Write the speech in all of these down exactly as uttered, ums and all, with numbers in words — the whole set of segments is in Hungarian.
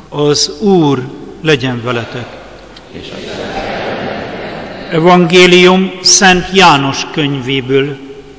Az Úr legyen veletek. Evangélium Szent János könyvéből.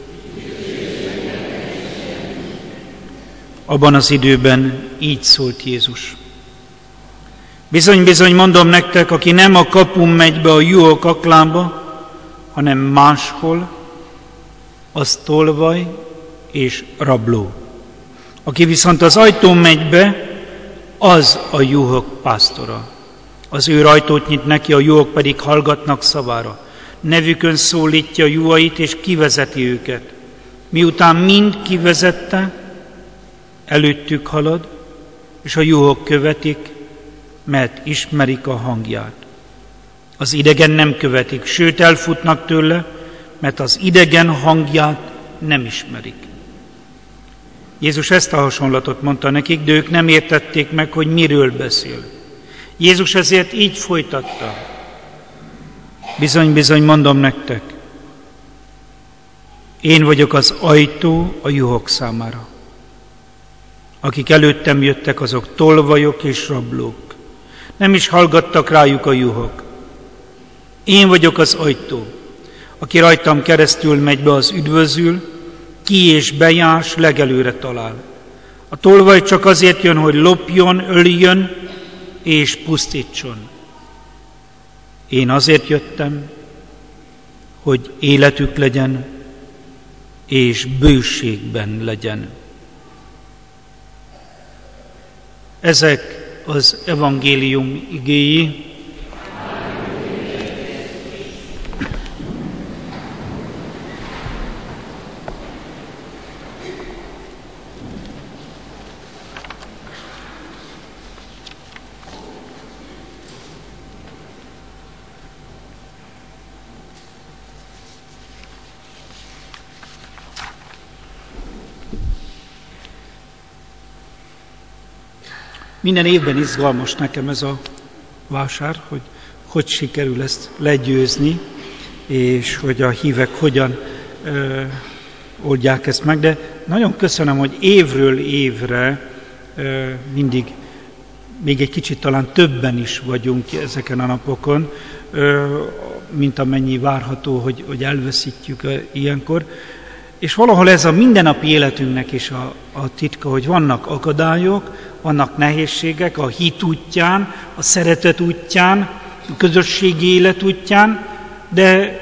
Abban az időben így szólt Jézus. Bizony, bizony, mondom nektek, aki nem a kapun megy be a juhok aklába, hanem máshol, az tolvaj és rabló. Aki viszont az ajtón megy be, az a juhok pásztora. Az ő ajtót nyit neki, a juhok pedig hallgatnak szavára. Nevükön szólítja a juhait, és kivezeti őket. Miután mind kivezette, előttük halad, és a juhok követik, mert ismerik a hangját. Az idegen nem követik, sőt elfutnak tőle, mert az idegen hangját nem ismerik. Jézus ezt a hasonlatot mondta nekik, de ők nem értették meg, hogy miről beszél. Jézus ezért így folytatta. Bizony, bizony, mondom nektek, én vagyok az ajtó a juhok számára. Akik előttem jöttek, azok tolvajok és rablók. Nem is hallgattak rájuk a juhok. Én vagyok az ajtó. Aki rajtam keresztül megy be, az üdvözül, ki és bejás, legelőre talál. A tolvaj csak azért jön, hogy lopjon, öljön és pusztítson. Én azért jöttem, hogy életük legyen, és bőségben legyen. Ezek az evangélium igéi. Minden évben izgalmas nekem ez a vásár, hogy hogy sikerül ezt legyőzni, és hogy a hívek hogyan ö, oldják ezt meg. De nagyon köszönöm, hogy évről évre ö, mindig, még egy kicsit talán többen is vagyunk ezeken a napokon, ö, mint amennyi várható, hogy, hogy elveszítjük ilyenkor. És valahol ez a mindennapi életünknek is a, a titka, hogy vannak akadályok, vannak nehézségek a hit útján, a szeretet útján, a közösségi élet útján, de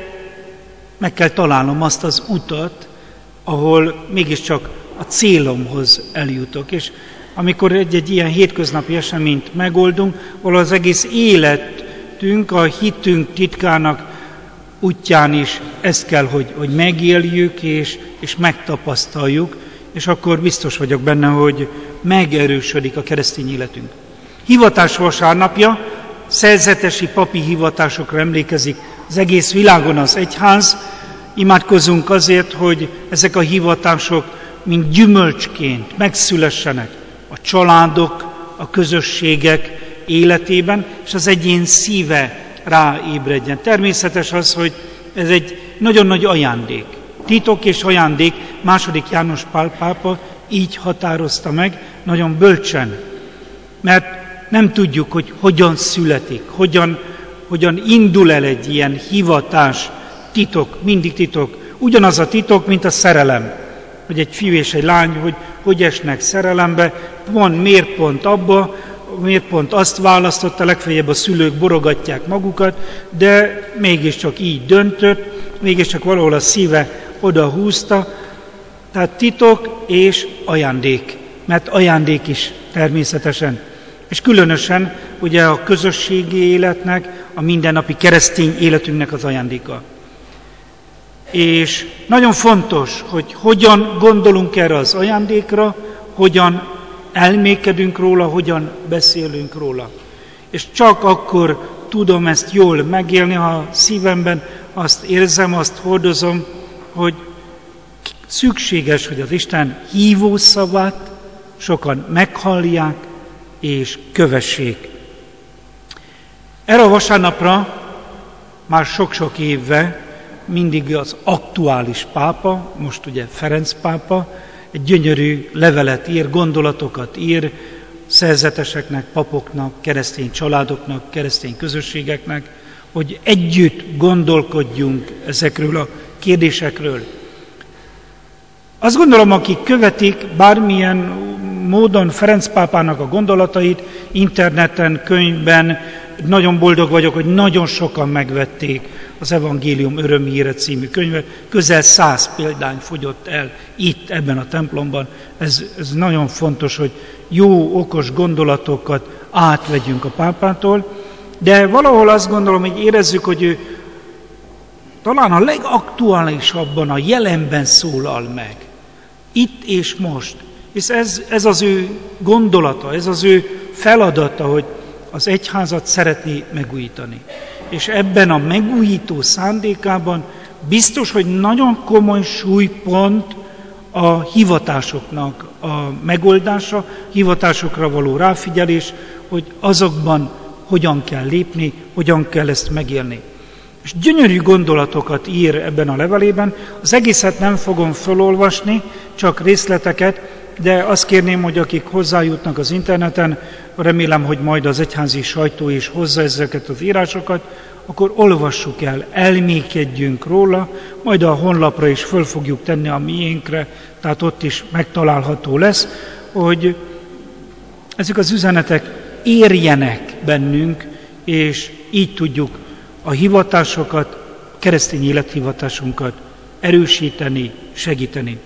meg kell találnom azt az utat, ahol mégiscsak a célomhoz eljutok. És amikor egy-egy ilyen hétköznapi eseményt megoldunk, valahol az egész életünk, a hitünk titkának útján is ezt kell, hogy, hogy megéljük és, és megtapasztaljuk, és akkor biztos vagyok benne, hogy megerősödik a keresztény életünk. Hivatás vasárnapja, szerzetesi papi hivatásokra emlékezik az egész világon az egyház. Imádkozzunk azért, hogy ezek a hivatások mint gyümölcsként megszülessenek a családok, a közösségek életében, és az egyén szíve ráébredjen. Természetes az, hogy ez egy nagyon nagy ajándék. Titok és ajándék, második János Pál pápa így határozta meg, nagyon bölcsen. Mert nem tudjuk, hogy hogyan születik, hogyan, hogyan indul el egy ilyen hivatás, titok, mindig titok. Ugyanaz a titok, mint a szerelem. Hogy egy fiú és egy lány, hogy hogy esnek szerelembe, van mérpont abba, miért pont azt választotta, legfeljebb a szülők borogatják magukat, de mégiscsak így döntött, mégiscsak valahol a szíve oda húzta. Tehát titok és ajándék, mert ajándék is természetesen. És különösen ugye a közösségi életnek, a mindennapi keresztény életünknek az ajándéka. És nagyon fontos, hogy hogyan gondolunk erre az ajándékra, hogyan elmékedünk róla, hogyan beszélünk róla. És csak akkor tudom ezt jól megélni, ha a szívemben azt érzem, azt hordozom, hogy szükséges, hogy az Isten hívó szavát sokan meghallják és kövessék. Erre a vasárnapra már sok-sok éve mindig az aktuális pápa, most ugye Ferenc pápa, egy gyönyörű levelet ír, gondolatokat ír szerzeteseknek, papoknak, keresztény családoknak, keresztény közösségeknek, hogy együtt gondolkodjunk ezekről a kérdésekről. Azt gondolom, akik követik bármilyen módon Ferenc pápának a gondolatait, interneten, könyvben, nagyon boldog vagyok, hogy nagyon sokan megvették az Evangélium örömhíre című könyvet. Közel száz példány fogyott el itt, ebben a templomban. Ez, ez nagyon fontos, hogy jó, okos gondolatokat átvegyünk a pápától, de valahol azt gondolom, hogy érezzük, hogy ő talán a legaktuálisabban a jelenben szólal meg. Itt és most. És ez, ez az ő gondolata, ez az ő feladata, hogy az egyházat szeretné megújítani. És ebben a megújító szándékában biztos, hogy nagyon komoly súlypont a hivatásoknak a megoldása, hivatásokra való ráfigyelés, hogy azokban hogyan kell lépni, hogyan kell ezt megélni. És gyönyörű gondolatokat ír ebben a levelében, az egészet nem fogom felolvasni, csak részleteket, de azt kérném, hogy akik hozzájutnak az interneten, remélem, hogy majd az egyházi sajtó is hozza ezeket az írásokat, akkor olvassuk el, elmékedjünk róla, majd a honlapra is föl fogjuk tenni a miénkre, tehát ott is megtalálható lesz, hogy ezek az üzenetek érjenek bennünk, és így tudjuk a hivatásokat, keresztény élethivatásunkat erősíteni, segíteni.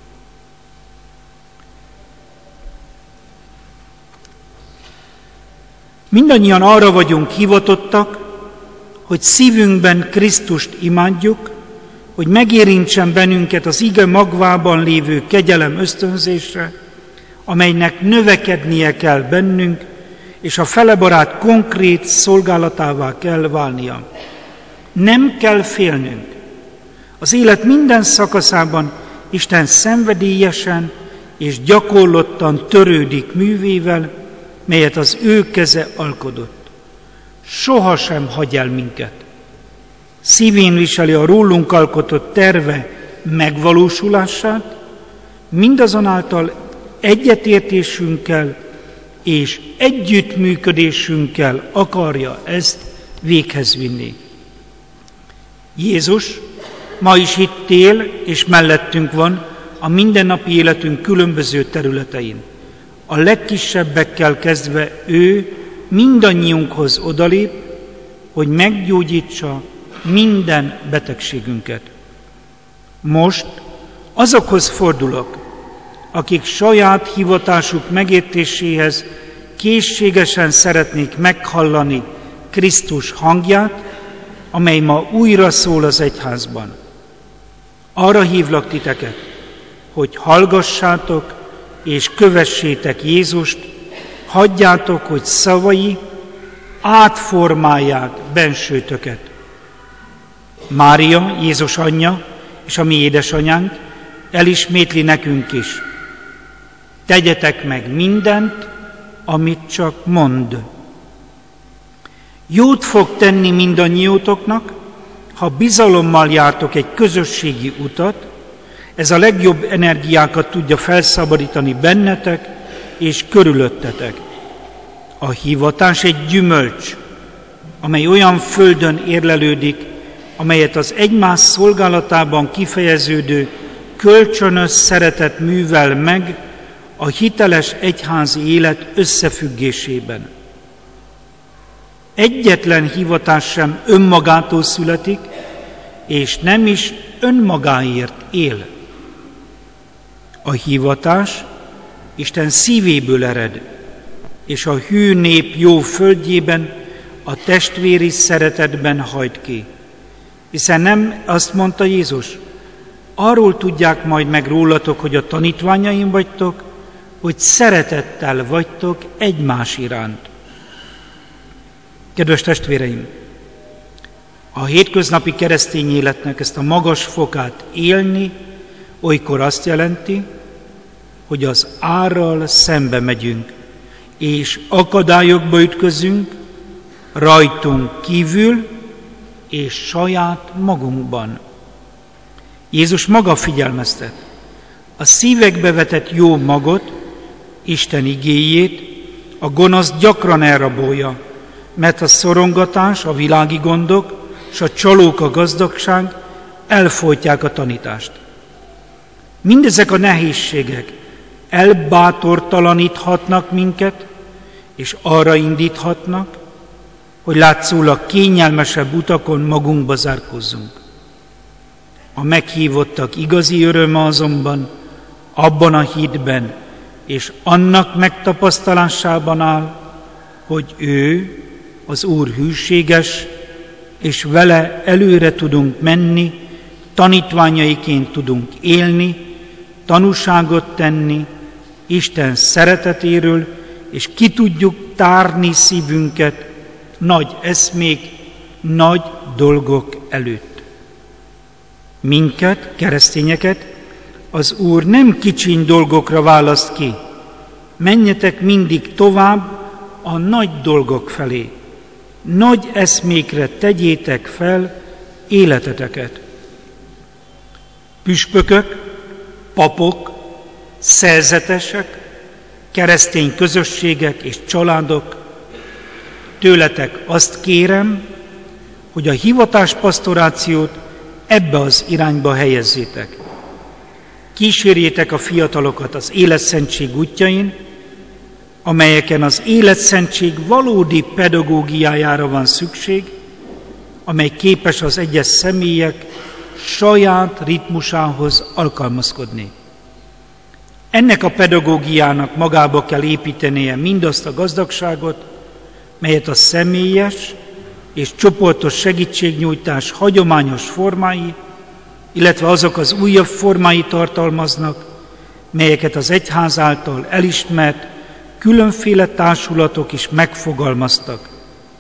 Mindannyian arra vagyunk hivatottak, hogy szívünkben Krisztust imádjuk, hogy megérintsen bennünket az ige magvában lévő kegyelem ösztönzésre, amelynek növekednie kell bennünk, és a felebarát konkrét szolgálatává kell válnia. Nem kell félnünk. Az élet minden szakaszában Isten szenvedélyesen és gyakorlottan törődik művével, melyet az ő keze alkotott. Sohasem hagy el minket. Szívén viseli a rólunk alkotott terve megvalósulását, mindazonáltal egyetértésünkkel és együttműködésünkkel akarja ezt véghez vinni. Jézus ma is itt él, és mellettünk van a mindennapi életünk különböző területein. A legkisebbekkel kezdve ő mindannyiunkhoz odalép, hogy meggyógyítsa minden betegségünket. Most azokhoz fordulok, akik saját hivatásuk megértéséhez készségesen szeretnék meghallani Krisztus hangját, amely ma újra szól az egyházban. Arra hívlak titeket, hogy hallgassátok és kövessétek Jézust, hagyjátok, hogy szavai átformálják bensőtöket. Mária, Jézus anyja és a mi édesanyánk elismétli nekünk is. Tegyetek meg mindent, amit csak mond. Jót fog tenni mindannyiótoknak, ha bizalommal jártok egy közösségi utat, ez a legjobb energiákat tudja felszabadítani bennetek és körülöttetek. A hivatás egy gyümölcs, amely olyan földön érlelődik, amelyet az egymás szolgálatában kifejeződő kölcsönös szeretet művel meg a hiteles egyházi élet összefüggésében. Egyetlen hivatás sem önmagától születik, és nem is önmagáért él. A hivatás Isten szívéből ered, és a hű nép jó földjében a testvéri szeretetben hajt ki. Hiszen nem azt mondta Jézus, arról tudják majd meg rólatok, hogy a tanítványaim vagytok, hogy szeretettel vagytok egymás iránt. Kedves testvéreim, a hétköznapi keresztény életnek ezt a magas fokát élni olykor azt jelenti, hogy az árral szembe megyünk, és akadályokba ütközünk, rajtunk kívül és saját magunkban. Jézus maga figyelmeztet. A szívekbe vetett jó magot, Isten igéjét a gonosz gyakran elrabolja, mert a szorongatás, a világi gondok és a csalók, a gazdagság elfojtják a tanítást. Mindezek a nehézségek elbátortalaníthatnak minket, és arra indíthatnak, hogy látszólag kényelmesebb utakon magunkba zárkózzunk. A meghívottak igazi öröme azonban abban a hitben és annak megtapasztalásában áll, hogy ő, az Úr hűséges, és vele előre tudunk menni, tanítványaiként tudunk élni, tanúságot tenni Isten szeretetéről, és ki tudjuk tárni szívünket nagy eszmék, nagy dolgok előtt. Minket, keresztényeket, az Úr nem kicsiny dolgokra választ ki. Menjetek mindig tovább a nagy dolgok felé. Nagy eszmékre tegyétek fel életeteket. Püspökök, papok, szerzetesek, keresztény közösségek és családok, tőletek azt kérem, hogy a hivatáspastorációt ebbe az irányba helyezzétek. Kísérjétek a fiatalokat az életszentség útjain, amelyeken az életszentség valódi pedagógiájára van szükség, amely képes az egyes személyek saját ritmusához alkalmazkodni. Ennek a pedagógiának magába kell építenie mindazt a gazdagságot, melyet a személyes és csoportos segítségnyújtás hagyományos formái, illetve azok az újabb formái tartalmaznak, melyeket az egyház által elismert különféle társulatok is megfogalmaztak.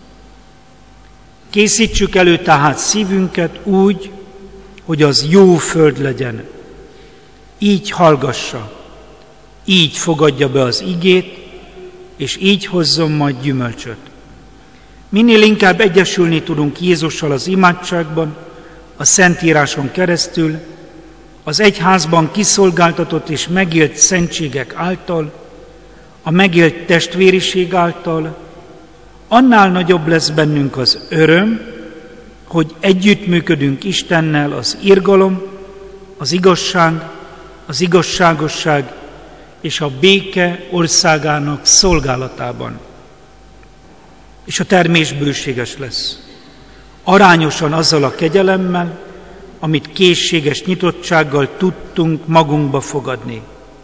Készítsük elő tehát szívünket úgy, hogy az jó föld legyen. Így hallgassa, így fogadja be az igét, és így hozzon majd gyümölcsöt. Minél inkább egyesülni tudunk Jézussal az imádságban, a Szentíráson keresztül, az egyházban kiszolgáltatott és megélt szentségek által, a megélt testvériség által, annál nagyobb lesz bennünk az öröm, hogy együttműködünk Istennel az irgalom, az igazság, az igazságosság és a béke országának szolgálatában. És a termés bőséges lesz. Arányosan azzal a kegyelemmel, amit készséges nyitottsággal tudtunk magunkba fogadni.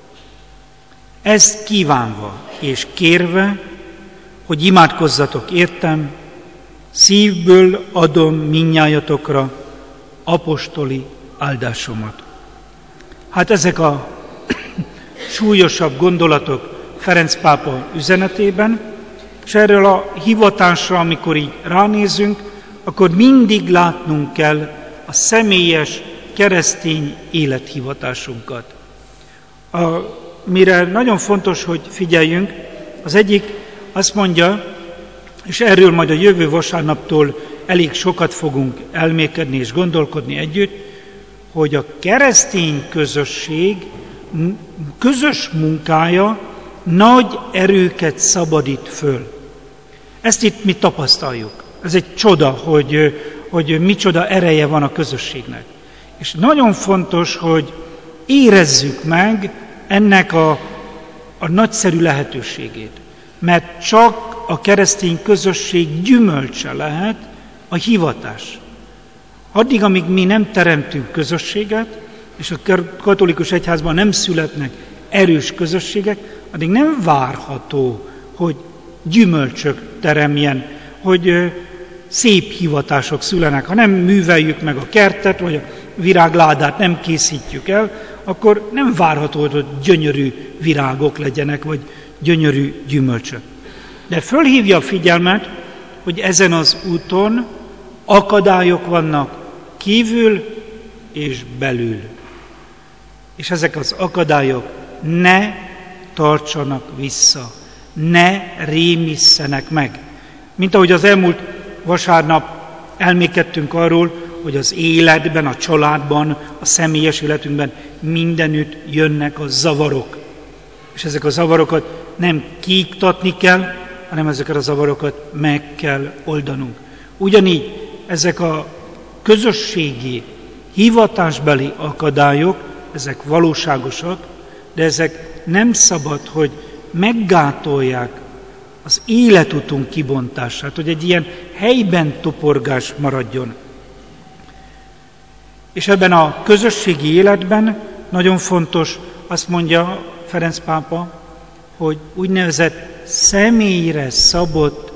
Ezt kívánva és kérve, hogy imádkozzatok értem, szívből adom minnyájatokra apostoli áldásomat. Hát ezek a súlyosabb gondolatok Ferenc pápa üzenetében, és erről a hivatásra, amikor így ránézünk, akkor mindig látnunk kell a személyes keresztény élethivatásunkat. A, mire nagyon fontos, hogy figyeljünk, az egyik azt mondja, és erről majd a jövő vasárnaptól elég sokat fogunk elmélkedni és gondolkodni együtt, hogy a keresztény közösség közös munkája nagy erőket szabadít föl. Ezt itt mi tapasztaljuk. Ez egy csoda, hogy, hogy micsoda ereje van a közösségnek. És nagyon fontos, hogy érezzük meg ennek a, a nagyszerű lehetőségét. Mert csak a keresztény közösség gyümölcse lehet a hivatás. Addig, amíg mi nem teremtünk közösséget, és a katolikus egyházban nem születnek erős közösségek, addig nem várható, hogy gyümölcsök teremjen, hogy szép hivatások szülenek. Ha nem műveljük meg a kertet, vagy a virágládát nem készítjük el, akkor nem várható, hogy gyönyörű virágok legyenek, vagy gyönyörű gyümölcsök. De fölhívja a figyelmet, hogy ezen az úton akadályok vannak kívül és belül. És ezek az akadályok ne tartsanak vissza, ne rémisszenek meg. Mint ahogy az elmúlt vasárnap elmékedtünk arról, hogy az életben, a családban, a személyes életünkben mindenütt jönnek a zavarok. És ezek a zavarokat nem kiiktatni kell, hanem ezeket a zavarokat meg kell oldanunk. Ugyanígy ezek a közösségi, hivatásbeli akadályok, ezek valóságosak, de ezek nem szabad, hogy meggátolják az életutunk kibontását, hogy egy ilyen helyben toporgás maradjon. És ebben a közösségi életben nagyon fontos, azt mondja Ferenc pápa, hogy úgynevezett személyre szabott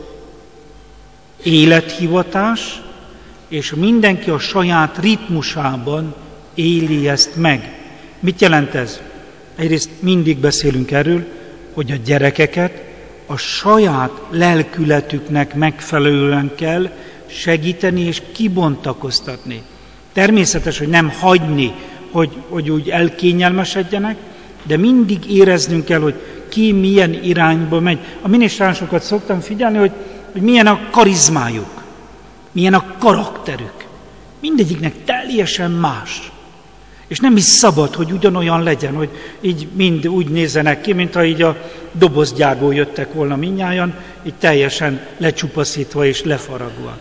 élethivatás, és mindenki a saját ritmusában éli ezt meg. Mit jelent ez? Egyrészt mindig beszélünk erről, hogy a gyerekeket a saját lelkületüknek megfelelően kell segíteni és kibontakoztatni. Természetes, hogy nem hagyni, hogy, hogy úgy elkényelmesedjenek, de mindig éreznünk kell, hogy ki milyen irányba megy. A minisztránsokat szoktam figyelni, hogy, hogy milyen a karizmájuk, milyen a karakterük. Mindegyiknek teljesen más. És nem is szabad, hogy ugyanolyan legyen, hogy így mind úgy nézzenek ki, mintha így a dobozgyárból jöttek volna mindnyájan, így teljesen lecsupaszítva és lefaragva.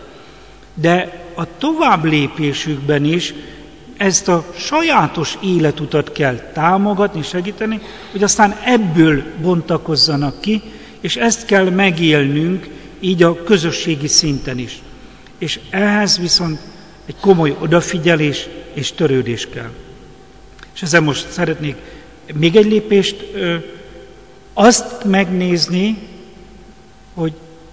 De a tovább lépésükben is ezt a sajátos életutat kell támogatni, segíteni, hogy aztán ebből bontakozzanak ki, és ezt kell megélnünk így a közösségi szinten is. És ehhez viszont egy komoly odafigyelés és törődés kell. És ezzel most szeretnék még egy lépést, ö, azt megnézni, hogy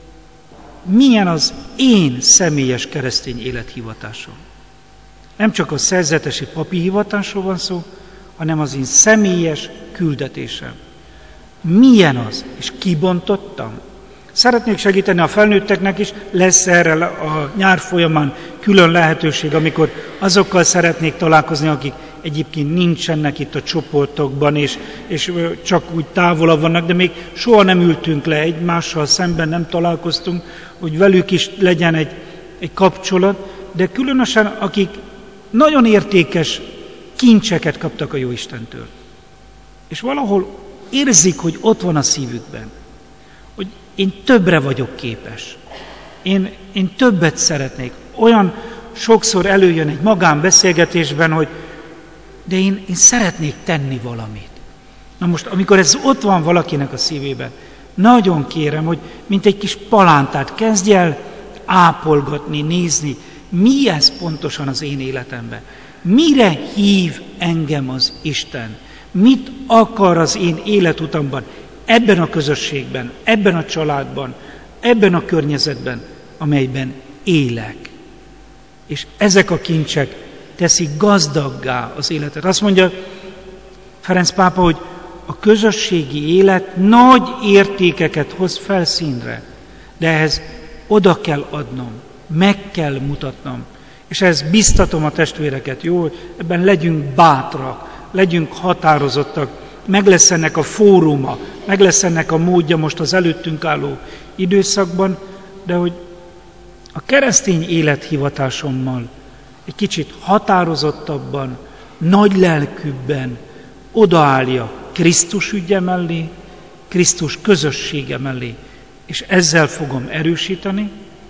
milyen az én személyes keresztény élethivatásom. Nem csak a szerzetesi papi hivatásról van szó, hanem az én személyes küldetésem. Milyen az? És kibontottam? Szeretnék segíteni a felnőtteknek is, lesz erre a nyár folyamán külön lehetőség, amikor azokkal szeretnék találkozni, akik egyébként nincsenek itt a csoportokban, és, és csak úgy távolabb vannak, de még soha nem ültünk le egymással szemben, nem találkoztunk, hogy velük is legyen egy, egy kapcsolat, de különösen akik nagyon értékes kincseket kaptak a Jóistentől. És valahol érzik, hogy ott van a szívükben, hogy én többre vagyok képes. Én, én többet szeretnék. Olyan sokszor előjön egy magánbeszélgetésben, hogy de én, én szeretnék tenni valamit. Na most, amikor ez ott van valakinek a szívében, nagyon kérem, hogy mint egy kis palántát kezdj el ápolgatni, nézni, mi ez pontosan az én életemben. Mire hív engem az Isten? Mit akar az én életutamban? Ebben a közösségben, ebben a családban, ebben a környezetben, amelyben élek. És ezek a kincsek teszik gazdaggá az életet. Azt mondja Ferenc pápa, hogy a közösségi élet nagy értékeket hoz felszínre, de ehhez oda kell adnom, meg kell mutatnom. És ehhez biztatom a testvéreket, jó, ebben legyünk bátrak, legyünk határozottak, meg lesz ennek a fóruma, meg lesz ennek a módja most az előttünk álló időszakban, de hogy a keresztény élethivatásommal egy kicsit határozottabban, nagy lelkűbben odaállja Krisztus ügye mellé, Krisztus közössége mellé, és ezzel fogom erősíteni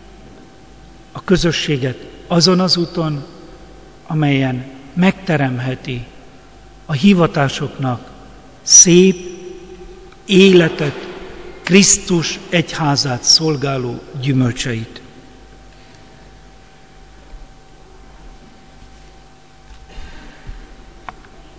a közösséget azon az úton, amelyen megteremheti a hivatásoknak szép életet, Krisztus egyházát szolgáló gyümölcseit.